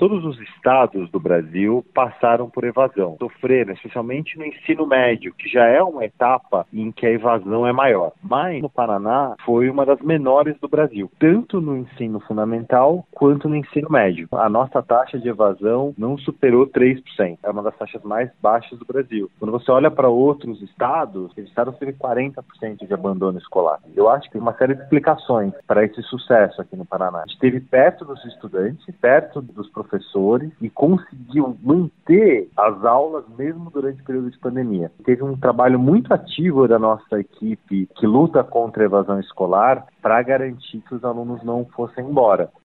Todos os estados do Brasil passaram por evasão, sofreram, especialmente no ensino médio, que já é uma etapa em que a evasão é maior. Mas no Paraná foi uma das menores do Brasil, tanto no ensino fundamental quanto no ensino médio. A nossa taxa de evasão não superou 3%, é uma das taxas mais baixas do Brasil. Quando você olha para outros estados, os estados teve 40% de abandono escolar. Eu acho que tem uma série de explicações para esse sucesso aqui no Paraná. A gente esteve perto dos estudantes, perto dos professores e conseguiu manter as aulas mesmo durante o período de pandemia. Teve um trabalho muito ativo da nossa equipe que luta contra a evasão escolar para garantir que os alunos não fossem embora.